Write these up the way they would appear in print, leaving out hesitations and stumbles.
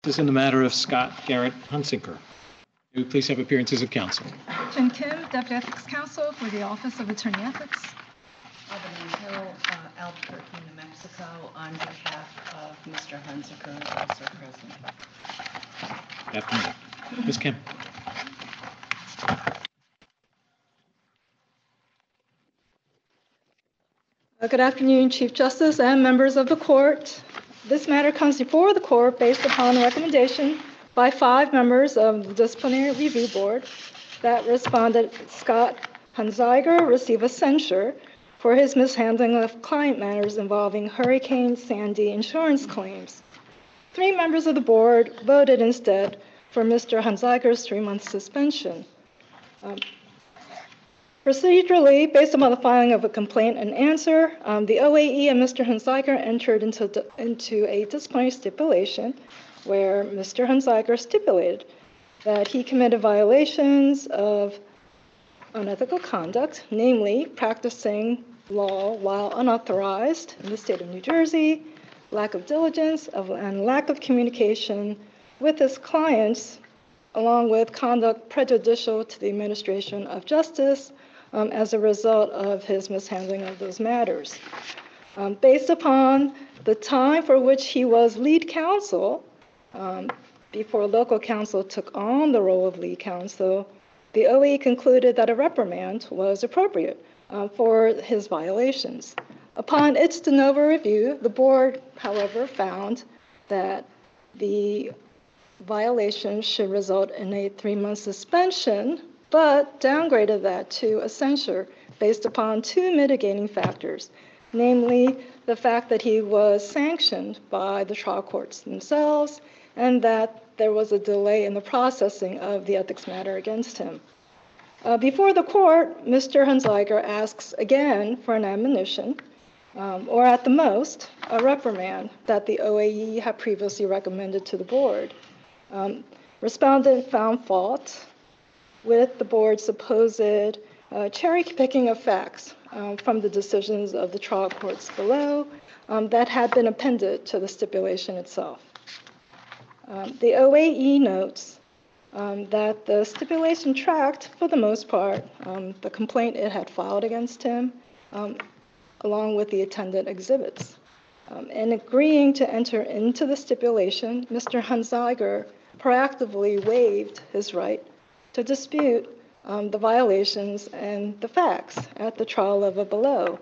This is in the matter of Scott Garrett Hunsaker. May we please have appearances of counsel? Jen Kim, Deputy Ethics Counsel for the Office of Attorney Ethics. Albany Hill, Albuquerque, New Mexico, on behalf of Mr. Hunsaker, also present. Afternoon. Ms. Kim. Good afternoon, Chief Justice and members of the court. This matter comes before the court based upon a recommendation by 5 members of the Disciplinary Review Board that respondent Scott Hunsaker receive a censure for his mishandling of client matters involving Hurricane Sandy insurance claims. 3 members of the board voted instead for Mr. Hunsaker's 3-month suspension. Procedurally, based upon the filing of a complaint and answer, the OAE and Mr. Hunsaker entered into a disciplinary stipulation where Mr. Hunsaker stipulated that he committed violations of unethical conduct, namely practicing law while unauthorized in the state of New Jersey, lack of diligence, and lack of communication with his clients, along with conduct prejudicial to the administration of justice, as a result of his mishandling of those matters. Based upon the time for which he was lead counsel, before local counsel took on the role of lead counsel, the OAE concluded that a reprimand was appropriate for his violations. Upon its de novo review, the board, however, found that the violation should result in a 3-month suspension, but downgraded that to a censure based upon 2 mitigating factors, namely the fact that he was sanctioned by the trial courts themselves and that there was a delay in the processing of the ethics matter against him. Before the court, Mr. Hunsaker asks again for an admonition, or at the most, a reprimand that the OAE had previously recommended to the board. Respondent found fault with the board's supposed cherry-picking of facts from the decisions of the trial courts below that had been appended to the stipulation itself. The OAE notes that the stipulation tracked, for the most part, the complaint it had filed against him, along with the attendant exhibits. In agreeing to enter into the stipulation, Mr. Hunsaker proactively waived his right to dispute the violations and the facts at the trial level below.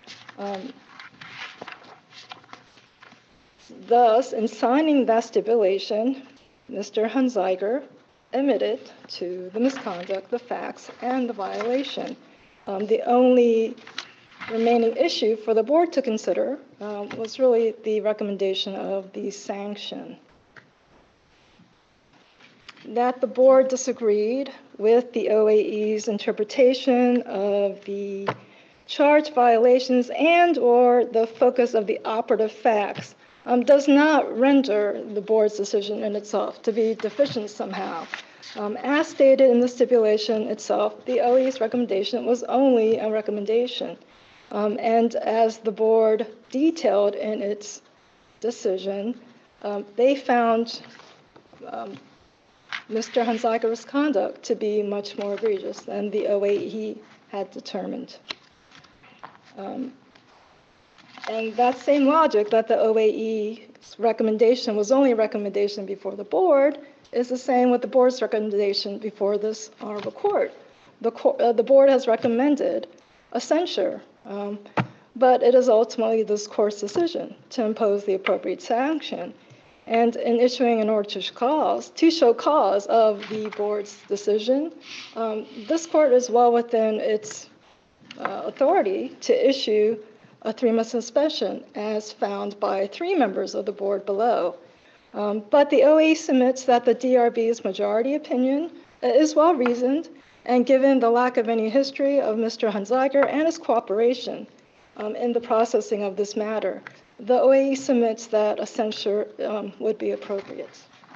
Thus, in signing that stipulation, Mr. Hunsaker admitted to the misconduct, the facts, and the violation. The only remaining issue for the board to consider was really the recommendation of the sanction. That the board disagreed with the OAE's interpretation of the charge violations and or the focus of the operative facts does not render the board's decision in itself to be deficient somehow. As stated in the stipulation itself, the OAE's recommendation was only a recommendation. And as the board detailed in its decision, they found Mr. Hunsaker's conduct to be much more egregious than the OAE had determined. And that same logic that the OAE's recommendation was only a recommendation before the board is the same with the board's recommendation before this honorable court. The board has recommended a censure, but it is ultimately this court's decision to impose the appropriate sanction. And in issuing an order to show cause of the board's decision, this court is well within its authority to issue a 3-month suspension as found by 3 members of the board below. But the OAE submits that the DRB's majority opinion is well reasoned, and given the lack of any history of Mr. Hunsaker and his cooperation in the processing of this matter, the OAE submits that a censure would be appropriate.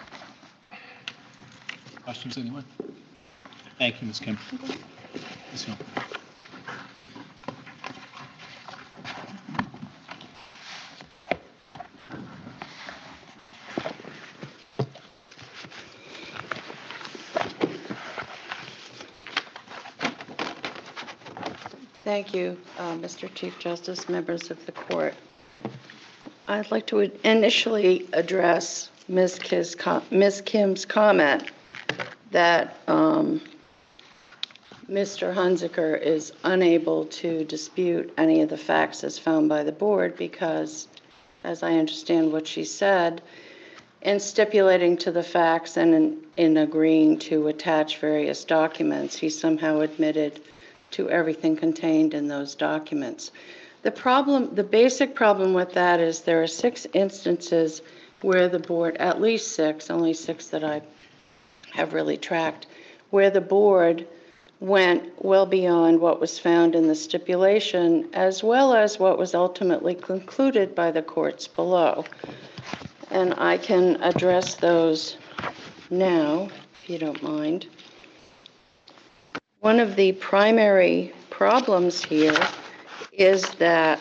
Questions, anyone? Thank you, Ms. Kim. Ms. Hill. Thank you, Mr. Chief Justice, members of the court. I'd like to initially address Ms. Kim's comment that Mr. Hunziker is unable to dispute any of the facts as found by the board because, as I understand what she said, in stipulating to the facts and in agreeing to attach various documents, he somehow admitted to everything contained in those documents. The basic problem with that is there are 6 instances where the board, at least 6, only 6 that I have really tracked, where the board went well beyond what was found in the stipulation, as well as what was ultimately concluded by the courts below. And I can address those now, if you don't mind. One of the primary problems here is that,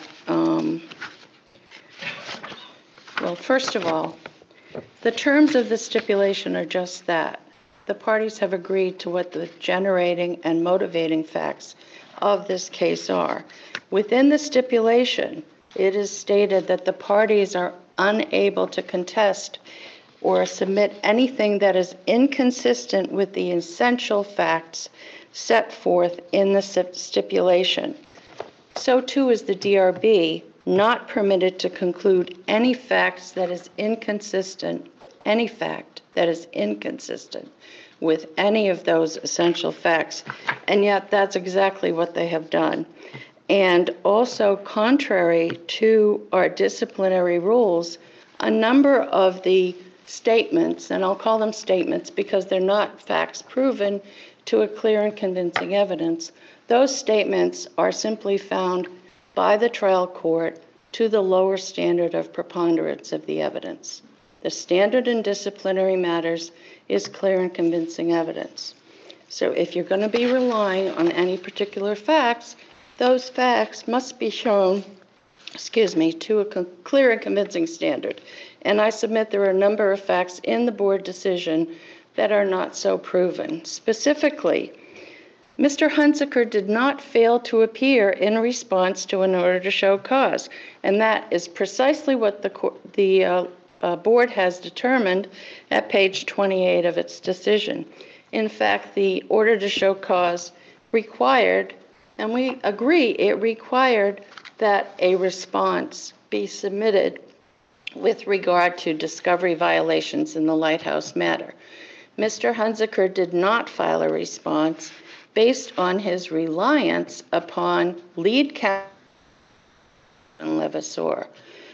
well, first of all, the terms of the stipulation are just that. The parties have agreed to what the generating and motivating facts of this case are. Within the stipulation, it is stated that the parties are unable to contest or submit anything that is inconsistent with the essential facts set forth in the stipulation. So too is the DRB not permitted to conclude any facts that is inconsistent, any fact that is inconsistent with any of those essential facts. And yet that's exactly what they have done. And also, contrary to our disciplinary rules, a number of the statements, and I'll call them statements because they're not facts proven to a clear and convincing evidence, those statements are simply found by the trial court to the lower standard of preponderance of the evidence. The standard in disciplinary matters is clear and convincing evidence. So if you're going to be relying on any particular facts, those facts must be shown, to a clear and convincing standard. And I submit there are a number of facts in the board decision that are not so proven. Specifically, Mr. Hunziker did not fail to appear in response to an order to show cause. And that is precisely what the board has determined at page 28 of its decision. In fact, the order to show cause required, and we agree, it required that a response be submitted with regard to discovery violations in the Lighthouse matter. Mr. Hunziker did not file a response based on his reliance upon lead counsel Levasseur.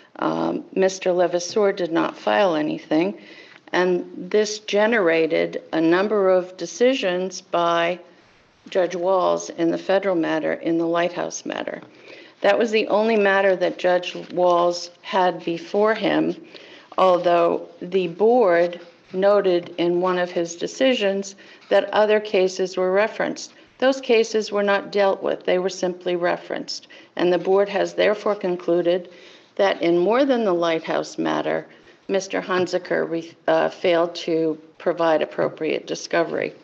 Mr. Levasseur did not file anything, and this generated a number of decisions by Judge Walz in the federal matter, in the Lighthouse matter. That was the only matter that Judge Walz had before him, although the board noted in one of his decisions that other cases were referenced. Those cases were not dealt with, they were simply referenced. And the board has therefore concluded that in more than the Lighthouse matter, Mr. Hunziker failed to provide appropriate discovery.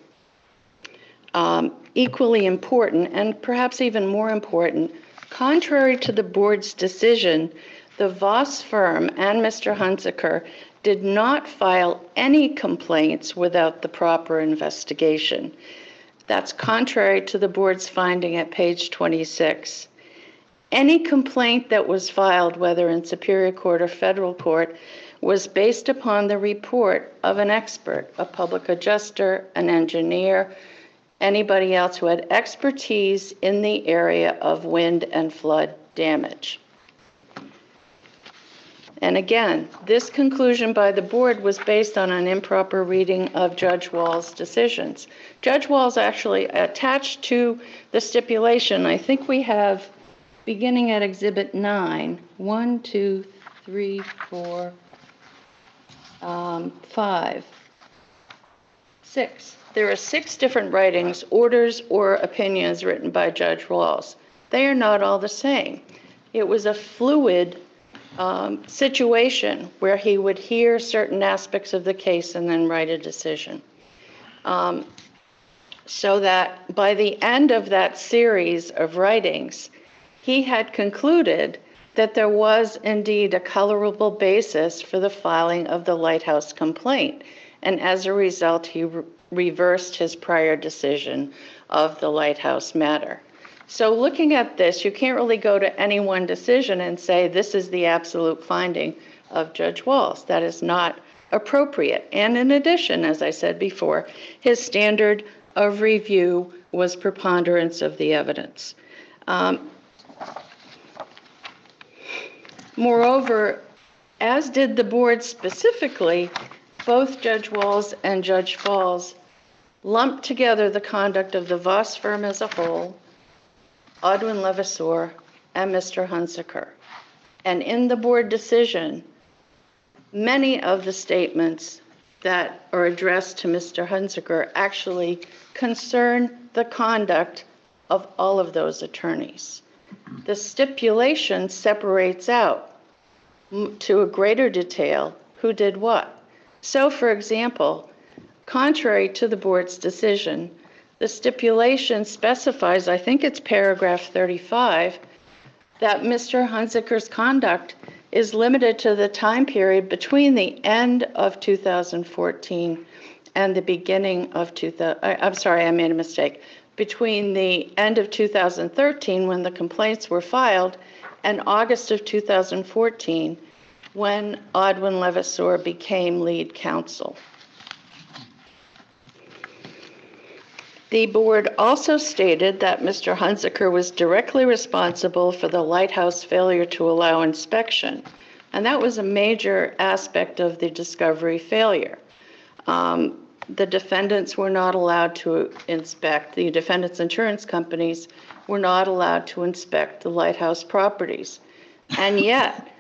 Equally important, and perhaps even more important, contrary to the board's decision, the Voss firm and Mr. Hunziker did not file any complaints without the proper investigation. That's contrary to the board's finding at page 26. Any complaint that was filed, whether in Superior Court or federal court, was based upon the report of an expert, a public adjuster, an engineer, anybody else who had expertise in the area of wind and flood damage. And again, this conclusion by the board was based on an improper reading of Judge Walz's decisions. Judge Walz actually attached to the stipulation, I think we have, beginning at Exhibit 9, 1, 2, 3, 4, 5, 6. There are 6 different writings, orders, or opinions written by Judge Walz. They are not all the same. It was a fluid situation where he would hear certain aspects of the case and then write a decision. so that by the end of that series of writings, he had concluded that there was indeed a colorable basis for the filing of the Lighthouse complaint. And as a result, he reversed his prior decision of the Lighthouse matter. So looking at this, you can't really go to any one decision and say this is the absolute finding of Judge Walz. That is not appropriate. And in addition, as I said before, his standard of review was preponderance of the evidence. Moreover, as did the board specifically, both Judge Walz and Judge Falls lumped together the conduct of the Voss firm as a whole, Audwin Levasseur, and Mr. Hunziker. And in the board decision, many of the statements that are addressed to Mr. Hunziker actually concern the conduct of all of those attorneys. The stipulation separates out to a greater detail who did what. So, for example, contrary to the board's decision, the stipulation specifies, I think it's paragraph 35, that Mr. Hunziker's conduct is limited to the time period between the end of 2014 and the beginning of I'm sorry, I made a mistake. Between the end of 2013, when the complaints were filed, and August of 2014, when Audwin Levasseur became lead counsel. The board also stated that Mr. Hunziker was directly responsible for the Lighthouse failure to allow inspection, and that was a major aspect of the discovery failure. The defendants were not allowed to inspect, the defendants' insurance companies were not allowed to inspect the Lighthouse properties. And yet,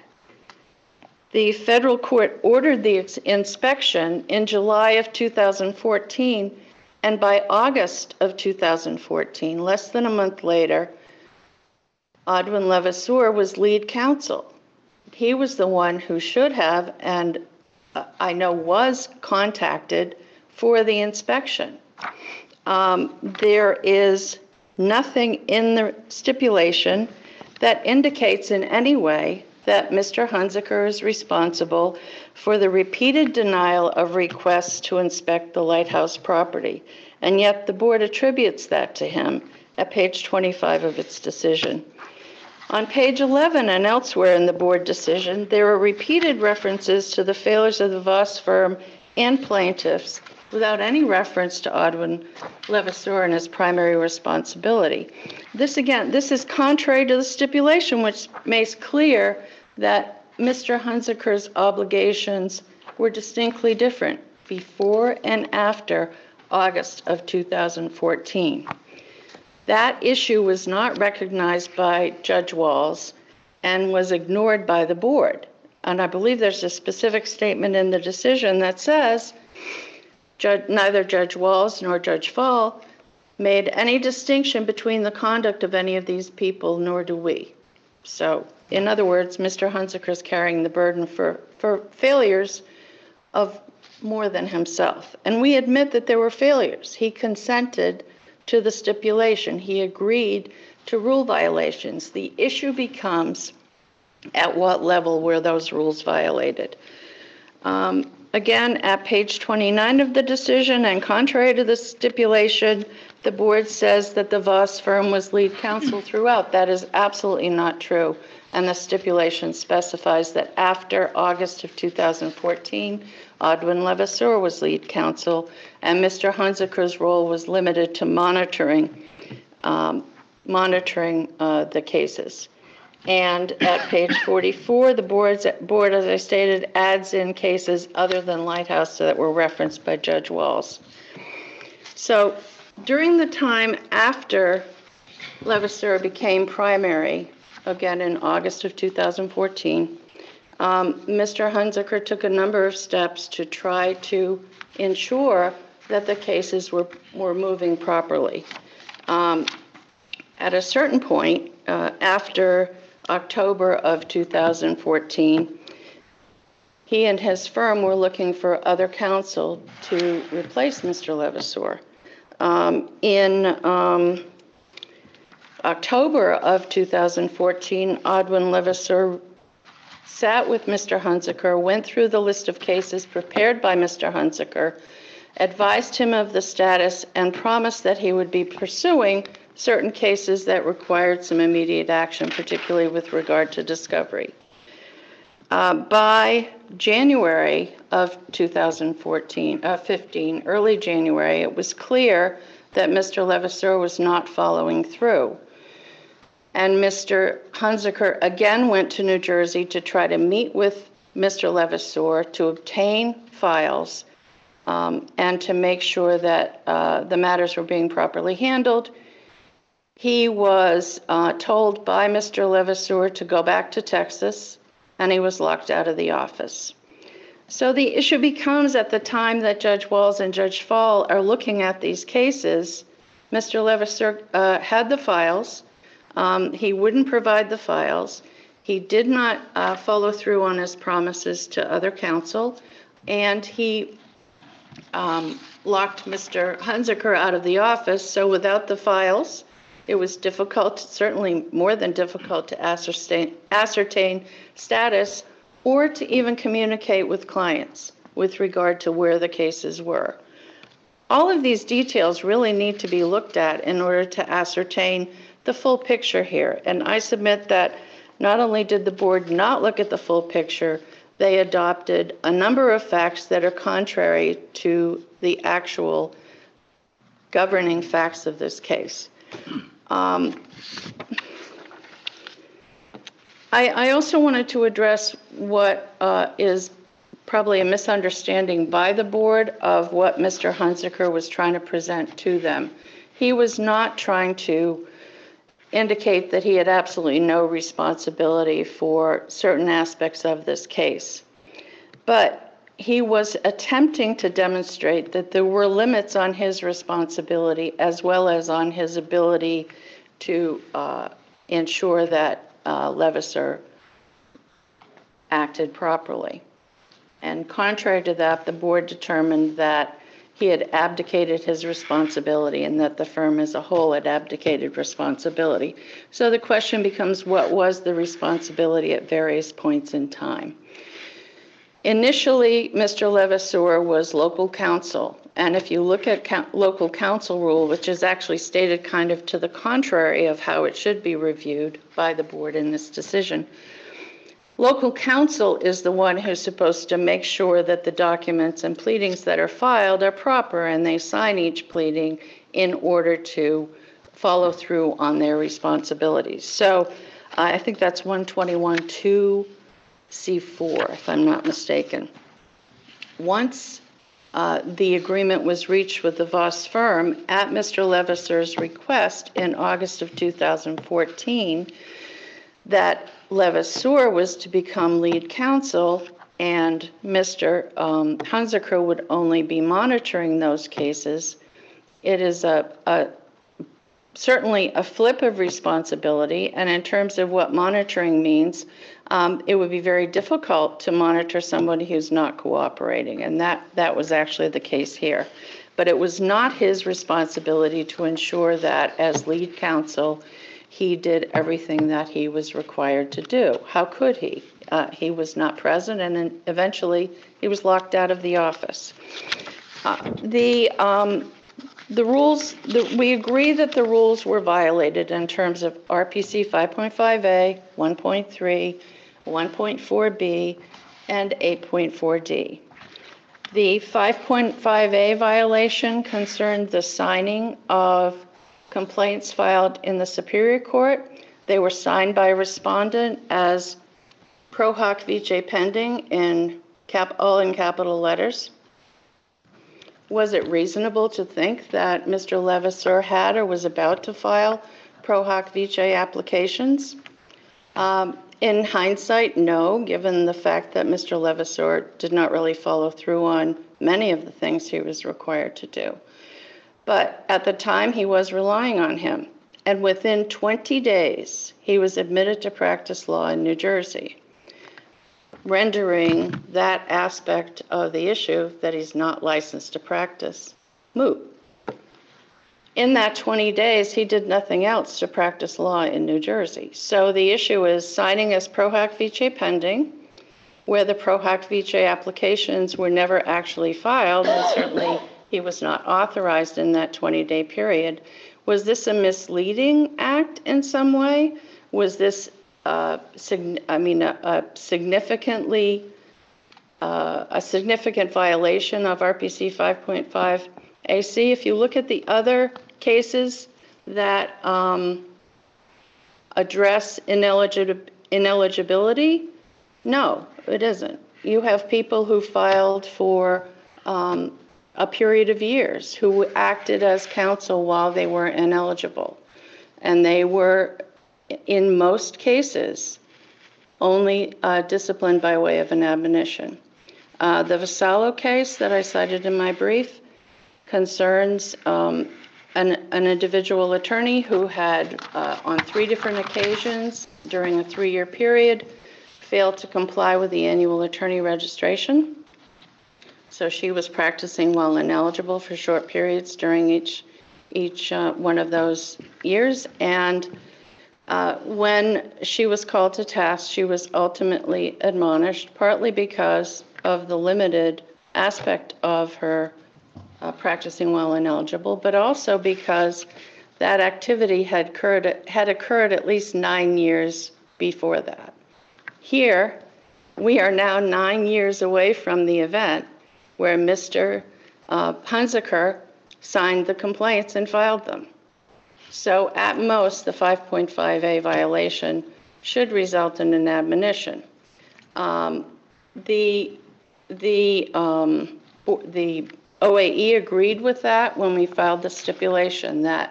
the federal court ordered the inspection in July of 2014, and by August of 2014, less than a month later, Audwin Levasseur was lead counsel. He was the one who should have, and I know was contacted for the inspection. There is nothing in the stipulation that indicates in any way that Mr. Hunziker is responsible for the repeated denial of requests to inspect the Lighthouse property. And yet the board attributes that to him at page 25 of its decision. On page 11 and elsewhere in the board decision, there are repeated references to the failures of the Voss firm and plaintiffs without any reference to Audwin Levasseur and his primary responsibility. This is contrary to the stipulation, which makes clear that Mr. Hunziker's obligations were distinctly different before and after August of 2014. That issue was not recognized by Judge Walz and was ignored by the board. And I believe there's a specific statement in the decision that says, neither Judge Walz nor Judge Fall made any distinction between the conduct of any of these people, nor do we. So, in other words, Mr. Hunziker is carrying the burden for failures of more than himself. And we admit that there were failures. He consented to the stipulation. He agreed to rule violations. The issue becomes at what level were those rules violated. Again, at page 29 of the decision, and contrary to the stipulation, the board says that the Voss firm was lead counsel throughout. That is absolutely not true. And the stipulation specifies that after August of 2014, Audwin Levasseur was lead counsel, and Mr. Hunziker's role was limited to monitoring the cases. And at page 44, the board, as I stated, adds in cases other than Lighthouse that were referenced by Judge Walz. So during the time after Levasseur became primary, again in August of 2014, Mr. Hunziker took a number of steps to try to ensure that the cases were moving properly. At a certain point, after October of 2014, he and his firm were looking for other counsel to replace Mr. Levasseur. In October of 2014, Odwin Levasseur sat with Mr. Hunziker, went through the list of cases prepared by Mr. Hunziker, advised him of the status, and promised that he would be pursuing certain cases that required some immediate action, particularly with regard to discovery. By January of 2015, early January, it was clear that Mr. Levasseur was not following through. And Mr. Hunziker again went to New Jersey to try to meet with Mr. Levasseur to obtain files and to make sure that the matters were being properly handled. He was told by Mr. Levasseur to go back to Texas, and he was locked out of the office. So the issue becomes, at the time that Judge Walz and Judge Fall are looking at these cases, Mr. Levasseur had the files. He wouldn't provide the files. He did not follow through on his promises to other counsel, and he locked Mr. Hunziker out of the office. So without the files, it was difficult, certainly more than difficult, to ascertain status or to even communicate with clients with regard to where the cases were. All of these details really need to be looked at in order to ascertain the full picture here. And I submit that not only did the board not look at the full picture, they adopted a number of facts that are contrary to the actual governing facts of this case. I also wanted to address what is probably a misunderstanding by the board of what Mr. Hunziker was trying to present to them. He was not trying to indicate that he had absolutely no responsibility for certain aspects of this case, but he was attempting to demonstrate that there were limits on his responsibility as well as on his ability to ensure that Levasseur acted properly. And contrary to that, the board determined that he had abdicated his responsibility and that the firm as a whole had abdicated responsibility. So the question becomes, what was the responsibility at various points in time? Initially, Mr. Levasseur was local counsel. And if you look at local counsel rule, which is actually stated kind of to the contrary of how it should be reviewed by the board in this decision, local counsel is the one who's supposed to make sure that the documents and pleadings that are filed are proper, and they sign each pleading in order to follow through on their responsibilities. So I think that's 121-2C4, if I'm not mistaken. Once the agreement was reached with the Voss firm at Mr. Levasseur's request in August of 2014, that Levasseur was to become lead counsel and Mr. Hunziker would only be monitoring those cases, it is certainly a flip of responsibility. And in terms of what monitoring means, it would be very difficult to monitor somebody who's not cooperating. And that was actually the case here. But it was not his responsibility to ensure that as lead counsel, he did everything that he was required to do. How could he? He was not present, and then eventually he was locked out of the office. The rules, we agree that the rules were violated in terms of RPC 5.5A, 1.3, 1.4B, and 8.4D. The 5.5A violation concerned the signing of complaints filed in the Superior Court. They were signed by a respondent as Pro Hoc Vice pending all in capital letters. Was it reasonable to think that Mr. Levasseur had or was about to file Pro Hoc Vice applications? In hindsight, no, given the fact that Mr. Levasseur did not really follow through on many of the things he was required to do. But at the time, he was relying on him. And within 20 days, he was admitted to practice law in New Jersey, rendering that aspect of the issue that he's not licensed to practice moot. in that 20 days, he did nothing else to practice law in New Jersey. So the issue is signing as pro hac vice pending, where the pro hac vice applications were never actually filed, and certainly he was not authorized in that 20-day period. Was this a misleading act in some way? Was this a significant violation of RPC 5.5 AC? If you look at the other cases that address ineligibility, no, it isn't. You have people who filed for a period of years, who acted as counsel while they were ineligible. And they were, in most cases, only disciplined by way of an admonition. The Vassallo case that I cited in my brief concerns an individual attorney who had, on 3 different occasions during a 3-year period, failed to comply with the annual attorney registration. So she was practicing while ineligible for short periods during each one of those years. And when she was called to task, she was ultimately admonished, partly because of the limited aspect of her practicing while ineligible, but also because that activity had occurred at least 9 years before that. Here, we are now 9 years away from the event where Mr. Hunziker signed the complaints and filed them. So at most, the 5.5A violation should result in an admonition. The OAE agreed with that when we filed the stipulation that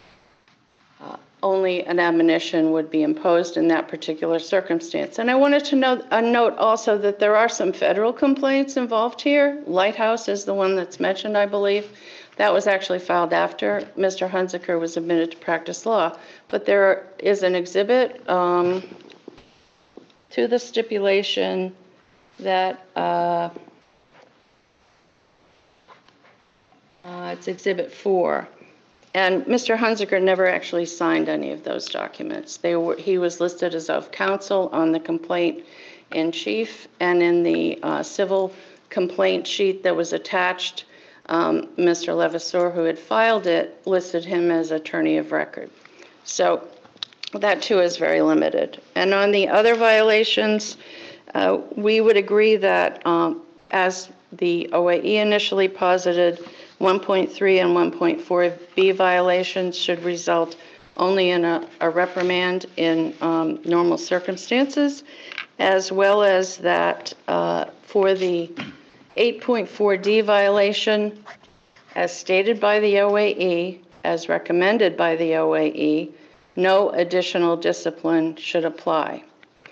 only an admonition would be imposed in that particular circumstance. And I wanted to note also that there are some federal complaints involved here. Lighthouse is the one that's mentioned, I believe. That was actually filed after Mr. Hunziker was admitted to practice law. But there is an exhibit to the stipulation that it's Exhibit 4. And Mr. Hunziker never actually signed any of those documents. He was listed as of counsel on the complaint in chief, and in the civil complaint sheet that was attached, Mr. Levasseur, who had filed it, listed him as attorney of record. So that too is very limited. And on the other violations, we would agree that as the OAE initially posited, 1.3 and 1.4B violations should result only in a reprimand in normal circumstances, as well as that for the 8.4D violation, as stated by the OAE, as recommended by the OAE, no additional discipline should apply.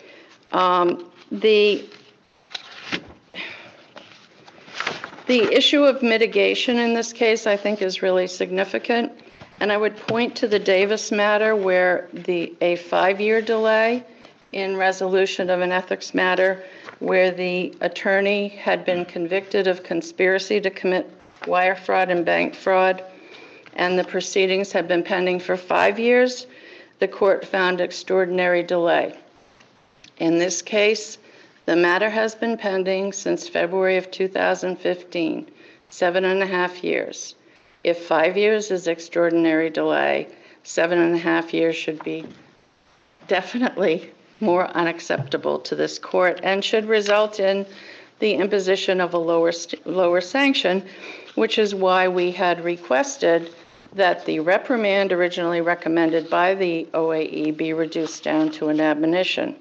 The issue of mitigation in this case, I think, is really significant. And I would point to the Davis matter, where a 5-year delay in resolution of an ethics matter, where the attorney had been convicted of conspiracy to commit wire fraud and bank fraud, and the proceedings had been pending for 5 years, the court found extraordinary delay. In this case, the matter has been pending since February of 2015, 7.5 years. If 5 years is extraordinary delay, 7.5 years should be definitely more unacceptable to this court and should result in the imposition of a lower sanction, which is why we had requested that the reprimand originally recommended by the OAE be reduced down to an admonition.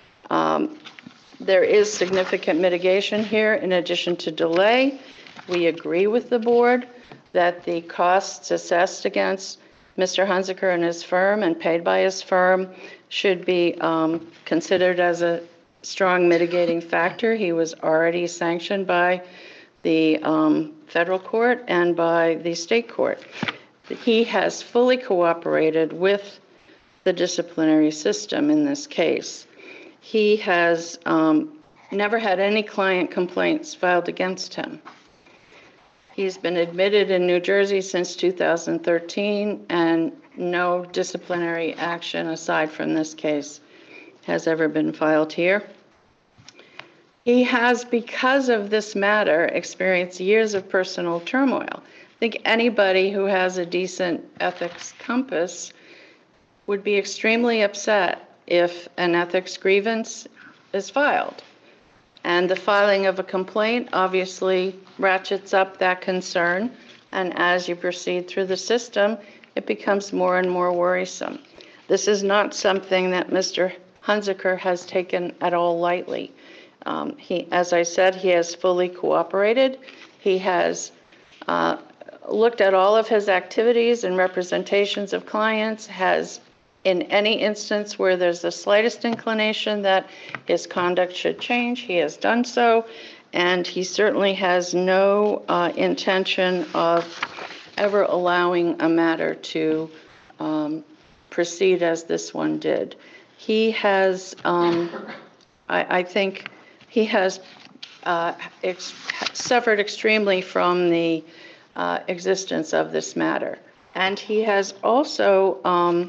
There is significant mitigation here in addition to delay. We agree with the board that the costs assessed against Mr. Hunziker and his firm and paid by his firm should be considered as a strong mitigating factor. He was already sanctioned by the federal court and by the state court. He has fully cooperated with the disciplinary system in this case. He has never had any client complaints filed against him. He's been admitted in New Jersey since 2013, and no disciplinary action aside from this case has ever been filed here. He has, because of this matter, experienced years of personal turmoil. I think anybody who has a decent ethics compass would be extremely upset if an ethics grievance is filed. And the filing of a complaint obviously ratchets up that concern, and as you proceed through the system, it becomes more and more worrisome. This is not something that Mr. Hunziker has taken at all lightly. As I said, he has fully cooperated. He has looked at all of his activities and representations of clients, has, in any instance where there's the slightest inclination that his conduct should change, he has done so, and he certainly has no intention of ever allowing a matter to proceed as this one did. He has, I think, he has suffered extremely from the existence of this matter. And he has also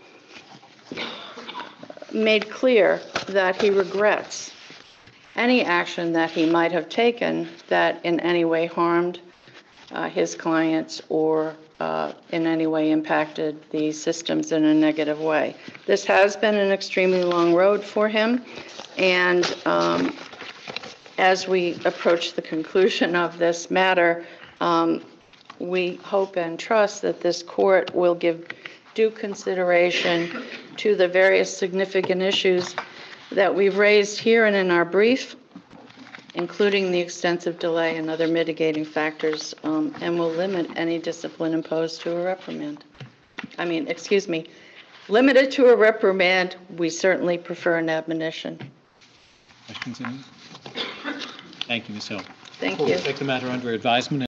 made clear that he regrets any action that he might have taken that in any way harmed his clients or in any way impacted the systems in a negative way. This has been an extremely long road for him, and as we approach the conclusion of this matter, we hope and trust that this court will give due consideration to the various significant issues that we've raised here and in our brief, including the extensive delay and other mitigating factors, and will limit any discipline imposed to a reprimand. Limited to a reprimand. We certainly prefer an admonition. Questions? Thank you, Ms. Hill. Thank We'll you. take the matter under advisement.